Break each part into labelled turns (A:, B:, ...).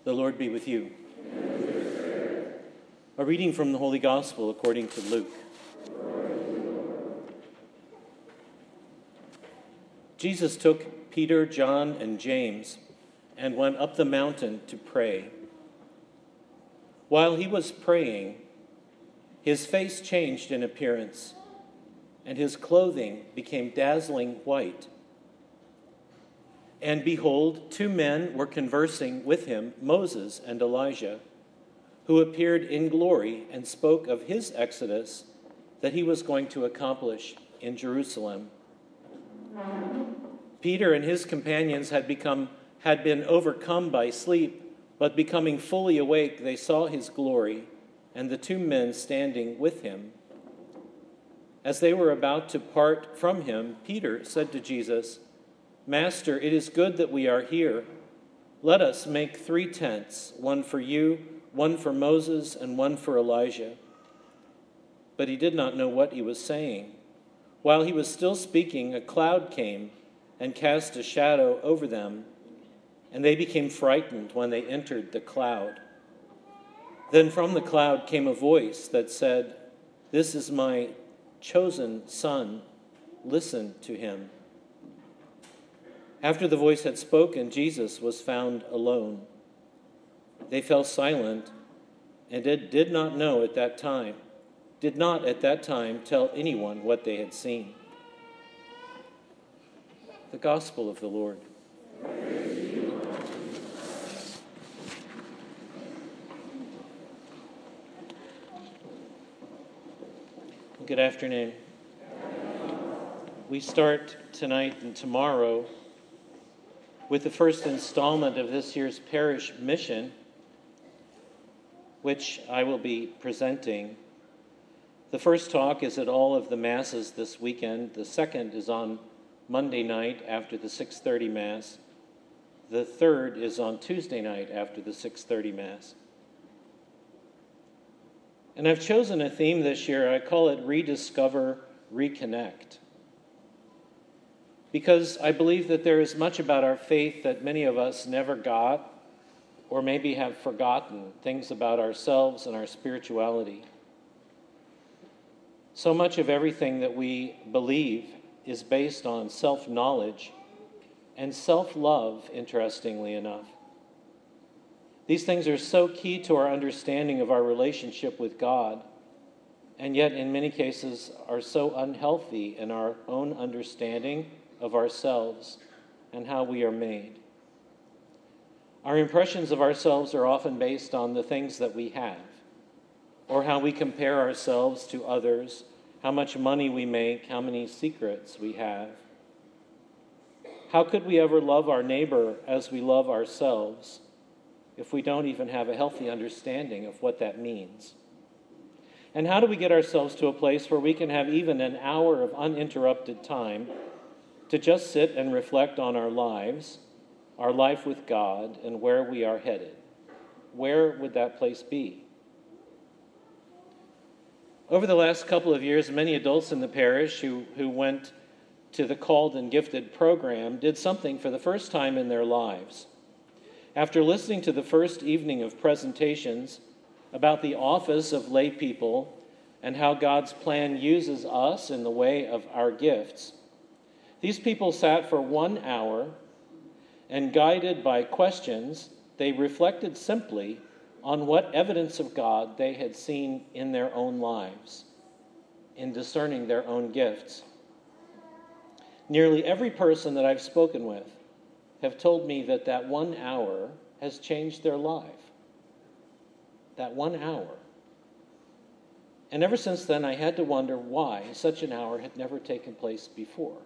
A: The Lord be with you. A reading from the Holy Gospel according to Luke. Jesus took Peter, John, and James and went up the mountain to pray. While he was praying, his face changed in appearance, and his clothing became dazzling white. And behold, two men were conversing with him, Moses and Elijah, who appeared in glory and spoke of his exodus that he was going to accomplish in Jerusalem. Peter and his companions had been overcome by sleep, but becoming fully awake, they saw his glory and the two men standing with him. As they were about to part from him, Peter said to Jesus, "Master, it is good that we are here. Let us make 3 tents, one for you, one for Moses, and one for Elijah." But he did not know what he was saying. While he was still speaking, a cloud came and cast a shadow over them, and they became frightened when they entered the cloud. Then from the cloud came a voice that said, "This is my chosen Son. Listen to him." After the voice had spoken, Jesus was found alone. They fell silent and did not at that time tell anyone what they had seen. The Gospel of the Lord. Good afternoon. We start tonight and tomorrow with the first installment of this year's parish mission, which I will be presenting. The first talk is at all of the Masses this weekend. The second is on Monday night after the 6:30 Mass. The third is on Tuesday night after the 6:30 Mass. And I've chosen a theme this year. I call it Rediscover, Reconnect. Because I believe that there is much about our faith that many of us never got or maybe have forgotten, things about ourselves and our spirituality. So much of everything that we believe is based on self-knowledge and self-love, interestingly enough. These things are so key to our understanding of our relationship with God, and yet in many cases are so unhealthy in our own understanding of ourselves and how we are made. Our impressions of ourselves are often based on the things that we have, or how we compare ourselves to others, how much money we make, how many secrets we have. How could we ever love our neighbor as we love ourselves if we don't even have a healthy understanding of what that means? And how do we get ourselves to a place where we can have even an hour of uninterrupted time to just sit and reflect on our lives, our life with God, and where we are headed? Where would that place be? Over the last couple of years, many adults in the parish who went to the Called and Gifted program did something for the first time in their lives. After listening to the first evening of presentations about the office of lay people and how God's plan uses us in the way of our gifts, these people sat for 1 hour and, guided by questions, they reflected simply on what evidence of God they had seen in their own lives, in discerning their own gifts. Nearly every person that I've spoken with have told me that 1 hour has changed their life. That 1 hour. And ever since then, I had to wonder why such an hour had never taken place before.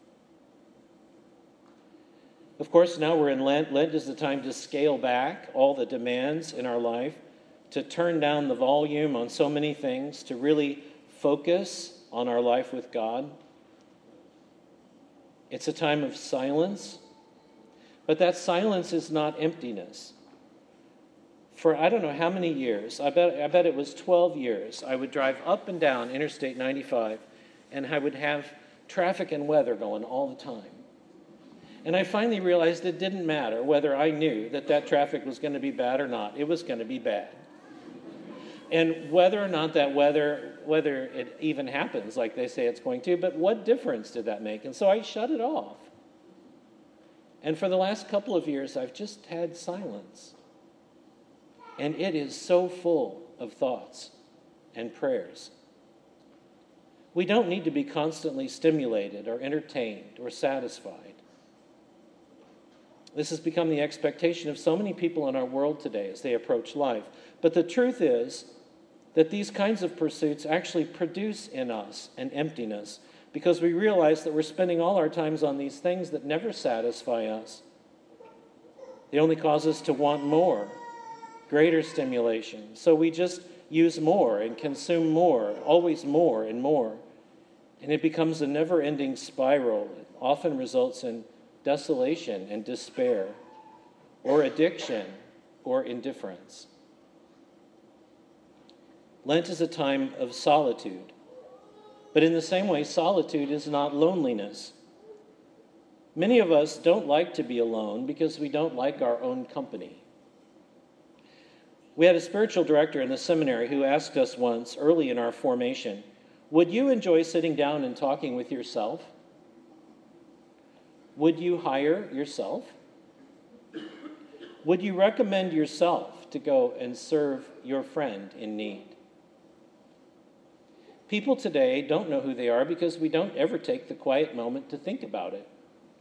A: Of course, now we're in Lent. Lent is the time to scale back all the demands in our life, to turn down the volume on so many things, to really focus on our life with God. It's a time of silence, but that silence is not emptiness. For I don't know how many years, I bet it was 12 years, I would drive up and down Interstate 95, and I would have traffic and weather going all the time. And I finally realized it didn't matter whether I knew that traffic was going to be bad or not. It was going to be bad. And whether or not that whether it even happens like they say it's going to, but what difference did that make? And so I shut it off. And for the last couple of years, I've just had silence. And it is so full of thoughts and prayers. We don't need to be constantly stimulated or entertained or satisfied. This has become the expectation of so many people in our world today as they approach life. But the truth is that these kinds of pursuits actually produce in us an emptiness, because we realize that we're spending all our times on these things that never satisfy us. They only cause us to want more, greater stimulation. So we just use more and consume more, always more and more. And it becomes a never-ending spiral. It often results in desolation and despair, or addiction, or indifference. Lent is a time of solitude. But in the same way, solitude is not loneliness. Many of us don't like to be alone because we don't like our own company. We had a spiritual director in the seminary who asked us once, early in our formation, would you enjoy sitting down and talking with yourself? Would you hire yourself? Would you recommend yourself to go and serve your friend in need? People today don't know who they are because we don't ever take the quiet moment to think about it.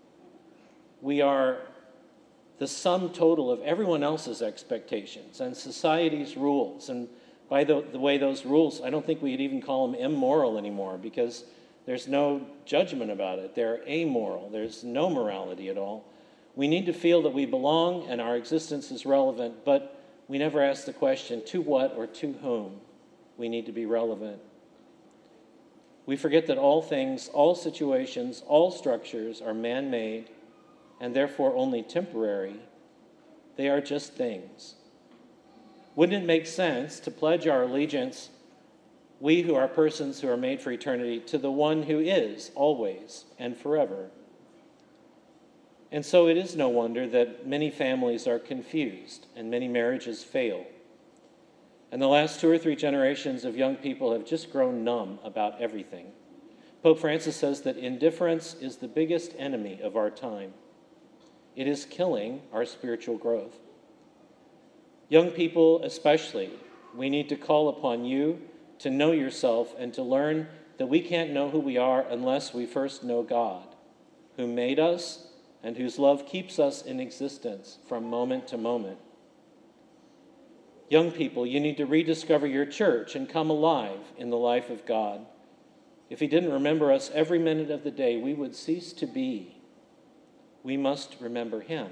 A: We are the sum total of everyone else's expectations and society's rules. And by the way, those rules, I don't think we'd even call them immoral anymore, because there's no judgment about it. They're amoral. There's no morality at all. We need to feel that we belong and our existence is relevant, but we never ask the question, to what or to whom we need to be relevant. We forget that all things, all situations, all structures are man-made and therefore only temporary. They are just things. Wouldn't it make sense to pledge our allegiance, we who are persons who are made for eternity, to the one who is always and forever? And so it is no wonder that many families are confused and many marriages fail. And the last 2 or 3 generations of young people have just grown numb about everything. Pope Francis says that indifference is the biggest enemy of our time. It is killing our spiritual growth. Young people especially, we need to call upon you to know yourself and to learn that we can't know who we are unless we first know God, who made us and whose love keeps us in existence from moment to moment. Young people, you need to rediscover your church and come alive in the life of God. If he didn't remember us every minute of the day, we would cease to be. We must remember him.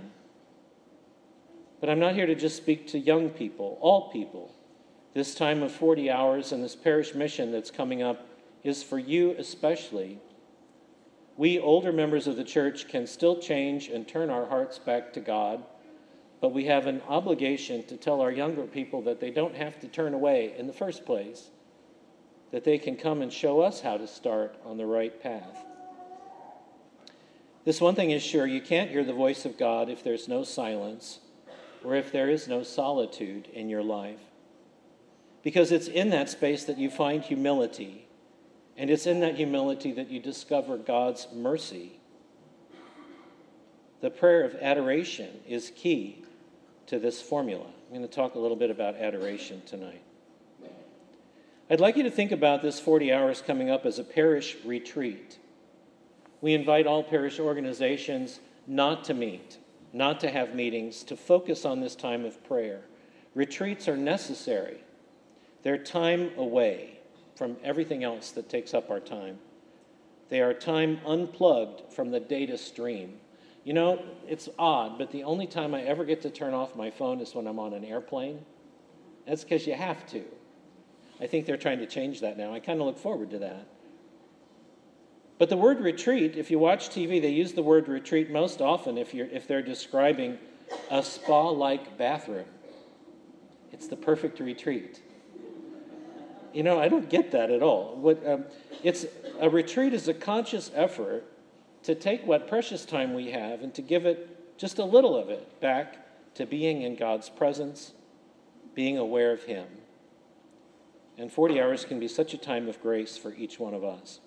A: But I'm not here to just speak to young people, all people. This time of 40 hours and this parish mission that's coming up is for you especially. We older members of the church can still change and turn our hearts back to God, but we have an obligation to tell our younger people that they don't have to turn away in the first place, that they can come and show us how to start on the right path. This one thing is sure, you can't hear the voice of God if there's no silence or if there is no solitude in your life. Because it's in that space that you find humility, and it's in that humility that you discover God's mercy. The prayer of adoration is key to this formula. I'm going to talk a little bit about adoration tonight. I'd like you to think about this 40 hours coming up as a parish retreat. We invite all parish organizations not to meet, not to have meetings, to focus on this time of prayer. Retreats are necessary. They're time away from everything else that takes up our time. They are time unplugged from the data stream. You know, it's odd, but the only time I ever get to turn off my phone is when I'm on an airplane. That's because you have to. I think they're trying to change that now. I kind of look forward to that. But the word retreat, if you watch TV, they use the word retreat most often if they're describing a spa-like bathroom. It's the perfect retreat. You know, I don't get that at all. A retreat is a conscious effort to take what precious time we have and to give it, just a little of it, back to being in God's presence, being aware of Him. And 40 hours can be such a time of grace for each one of us.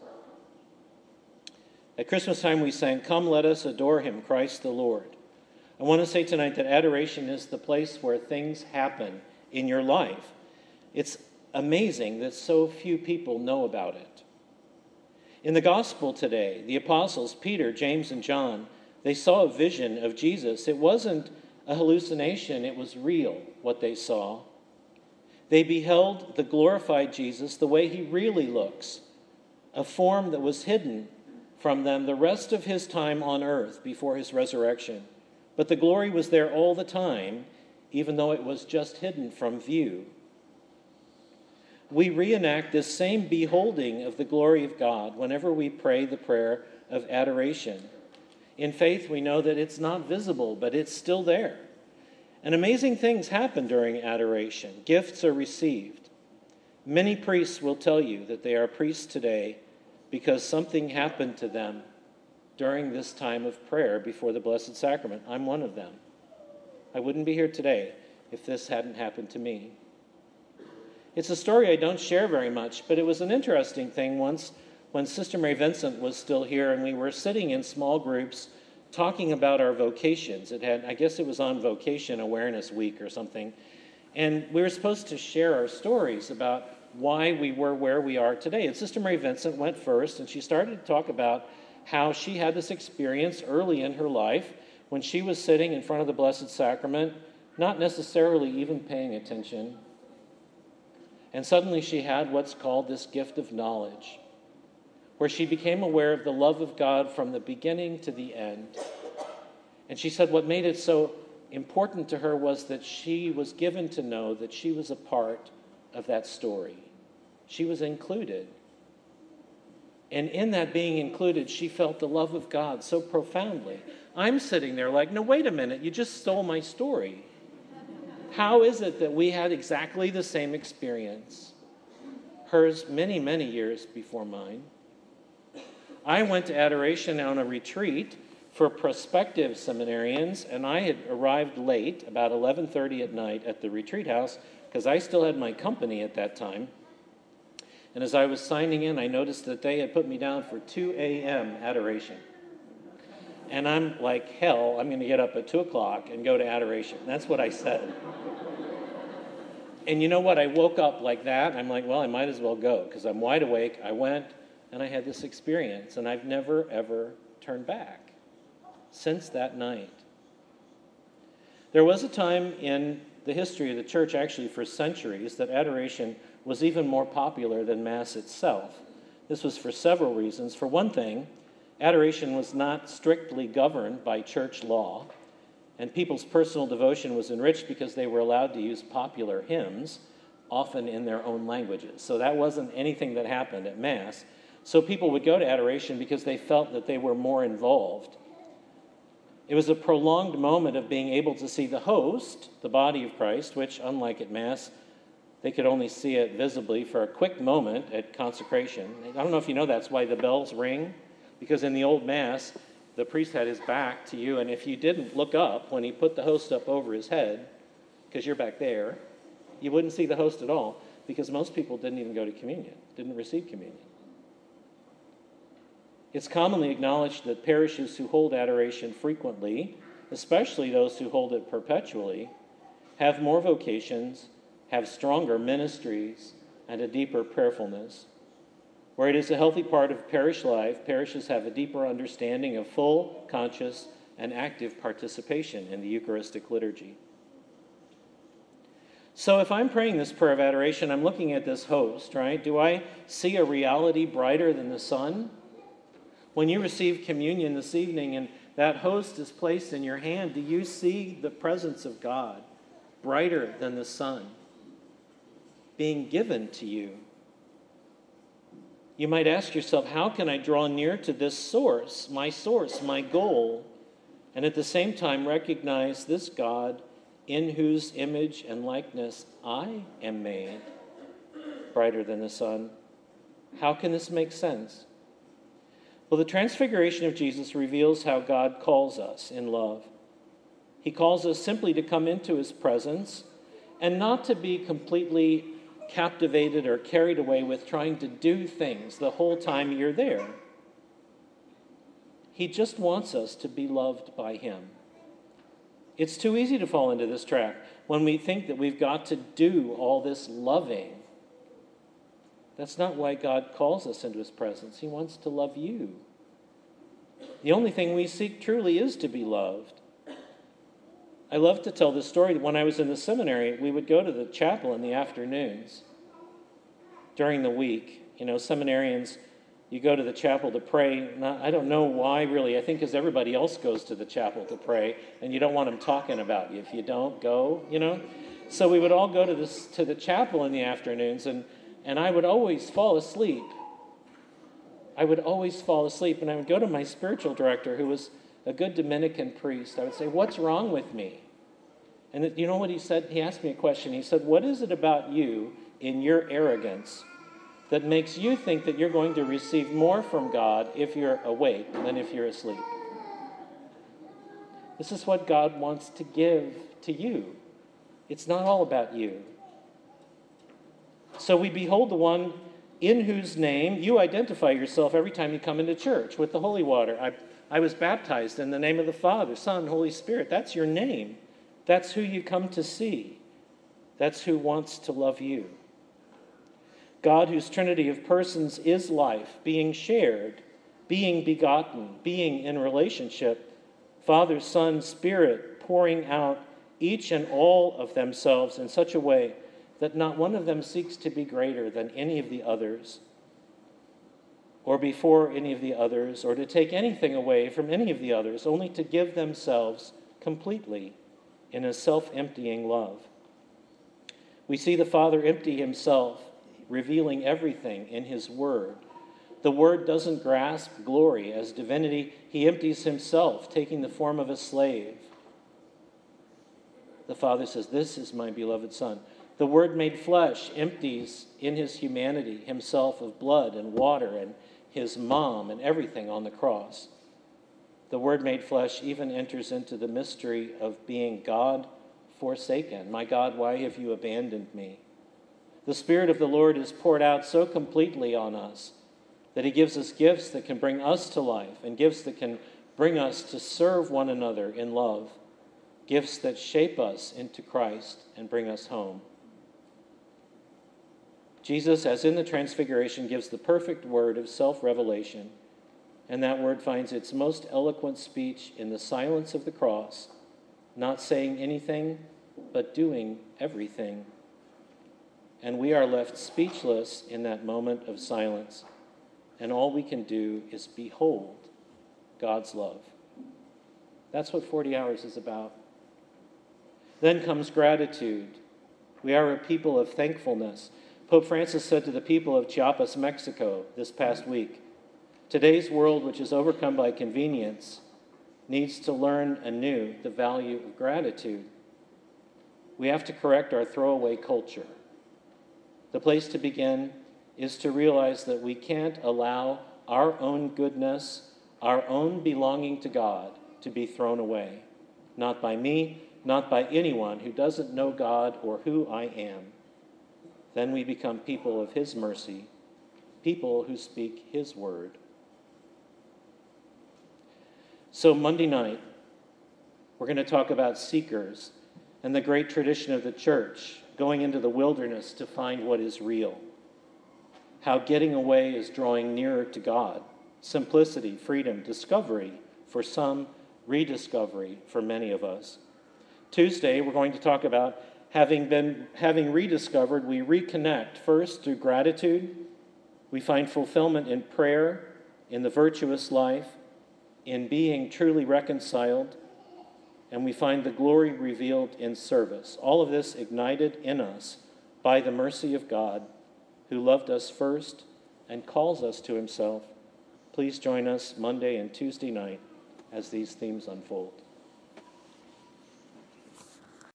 A: At Christmas time we sang, "Come, let us adore Him, Christ the Lord." I want to say tonight that adoration is the place where things happen in your life. It's amazing that so few people know about it. In the gospel today, the apostles, Peter, James, and John, they saw a vision of Jesus. It wasn't a hallucination, it was real, what they saw. They beheld the glorified Jesus the way He really looks, a form that was hidden from them the rest of His time on earth before His resurrection. But the glory was there all the time, even though it was just hidden from view. We reenact this same beholding of the glory of God whenever we pray the prayer of adoration. In faith, we know that it's not visible, but it's still there. And amazing things happen during adoration. Gifts are received. Many priests will tell you that they are priests today because something happened to them during this time of prayer before the Blessed Sacrament. I'm one of them. I wouldn't be here today if this hadn't happened to me. It's a story I don't share very much, but it was an interesting thing once when Sister Mary Vincent was still here and we were sitting in small groups talking about our vocations. I guess it was on Vocation Awareness Week or something. And we were supposed to share our stories about why we were where we are today. And Sister Mary Vincent went first, and she started to talk about how she had this experience early in her life when she was sitting in front of the Blessed Sacrament, not necessarily even paying attention. And suddenly she had what's called this gift of knowledge, where she became aware of the love of God from the beginning to the end. And she said what made it so important to her was that she was given to know that she was a part of that story. She was included. And in that being included, she felt the love of God so profoundly. I'm sitting there like, no, wait a minute, you just stole my story. How is it that we had exactly the same experience? Hers many, many years before mine. I went to adoration on a retreat for prospective seminarians, and I had arrived late, about 11:30 at night, at the retreat house, because I still had my company at that time. And as I was signing in, I noticed that they had put me down for 2 a.m. adoration. And I'm like, hell, I'm going to get up at 2 o'clock and go to adoration. That's what I said. And you know what? I woke up like that. I'm like, well, I might as well go, because I'm wide awake. I went, and I had this experience, and I've never, ever turned back since that night. There was a time in the history of the church, actually for centuries, that adoration was even more popular than Mass itself. This was for several reasons. For one thing, adoration was not strictly governed by church law, and people's personal devotion was enriched because they were allowed to use popular hymns, often in their own languages. So that wasn't anything that happened at Mass. So people would go to adoration because they felt that they were more involved. It was a prolonged moment of being able to see the host, the body of Christ, which, unlike at Mass, they could only see it visibly for a quick moment at consecration. I don't know if you know that's why the bells ring, because in the old Mass, the priest had his back to you, and if you didn't look up when he put the host up over his head, because you're back there, you wouldn't see the host at all, because most people didn't even go to communion, didn't receive communion. It's commonly acknowledged that parishes who hold adoration frequently, especially those who hold it perpetually, have more vocations, have stronger ministries, and a deeper prayerfulness. Where it is a healthy part of parish life, parishes have a deeper understanding of full, conscious, and active participation in the Eucharistic liturgy. So if I'm praying this prayer of adoration, I'm looking at this host, right? Do I see a reality brighter than the sun? When you receive communion this evening and that host is placed in your hand, do you see the presence of God brighter than the sun being given to you? You might ask yourself, how can I draw near to this source, my goal, and at the same time recognize this God in whose image and likeness I am made brighter than the sun? How can this make sense? Well, the transfiguration of Jesus reveals how God calls us in love. He calls us simply to come into his presence and not to be completely captivated or carried away with trying to do things the whole time you're there. He just wants us to be loved by him. It's too easy to fall into this trap when we think that we've got to do all this loving. That's not why God calls us into his presence. He wants to love you. The only thing we seek truly is to be loved. I love to tell this story. When I was in the seminary, we would go to the chapel in the afternoons during the week. You know, seminarians, you go to the chapel to pray. I don't know why, really. I think because everybody else goes to the chapel to pray, and you don't want them talking about you if you don't go, you know. So we would all go to the chapel in the afternoons, and I would always fall asleep. And I would go to my spiritual director, who was a good Dominican priest. I would say, "What's wrong with me?" And you know what he said? He asked me a question. He said, "What is it about you in your arrogance that makes you think that you're going to receive more from God if you're awake than if you're asleep?" This is what God wants to give to you. It's not all about you. So we behold the one in whose name you identify yourself every time you come into church with the holy water. I was baptized in the name of the Father, Son, Holy Spirit. That's your name. That's who you come to see. That's who wants to love you. God, whose trinity of persons is life, being shared, being begotten, being in relationship, Father, Son, Spirit, pouring out each and all of themselves in such a way that not one of them seeks to be greater than any of the others, or before any of the others, or to take anything away from any of the others, only to give themselves completely in a self-emptying love. We see the Father empty himself, revealing everything in his Word. The Word doesn't grasp glory as divinity. He empties himself, taking the form of a slave. The Father says, "This is my beloved Son." The Word made flesh empties in his humanity himself of blood and water and his mom and everything on the cross. The Word made flesh even enters into the mystery of being God forsaken. "My God, why have you abandoned me?" The Spirit of the Lord is poured out so completely on us that he gives us gifts that can bring us to life and gifts that can bring us to serve one another in love, gifts that shape us into Christ and bring us home. Jesus, as in the Transfiguration, gives the perfect word of self-revelation, and that word finds its most eloquent speech in the silence of the cross, not saying anything, but doing everything. And we are left speechless in that moment of silence, and all we can do is behold God's love. That's what 40 hours is about. Then comes gratitude. We are a people of thankfulness. Pope Francis said to the people of Chiapas, Mexico, this past week, "Today's world, which is overcome by convenience, needs to learn anew the value of gratitude. We have to correct our throwaway culture. The place to begin is to realize that we can't allow our own goodness, our own belonging to God, to be thrown away. Not by me, not by anyone who doesn't know God or who I am. Then we become people of his mercy, people who speak his word." So Monday night, we're going to talk about seekers and the great tradition of the church going into the wilderness to find what is real. How getting away is drawing nearer to God. Simplicity, freedom, discovery for some, rediscovery for many of us. Tuesday, we're going to talk about having rediscovered, we reconnect first through gratitude. We find fulfillment in prayer, in the virtuous life, in being truly reconciled, and we find the glory revealed in service. All of this ignited in us by the mercy of God, who loved us first and calls us to himself. Please join us Monday and Tuesday night as these themes unfold.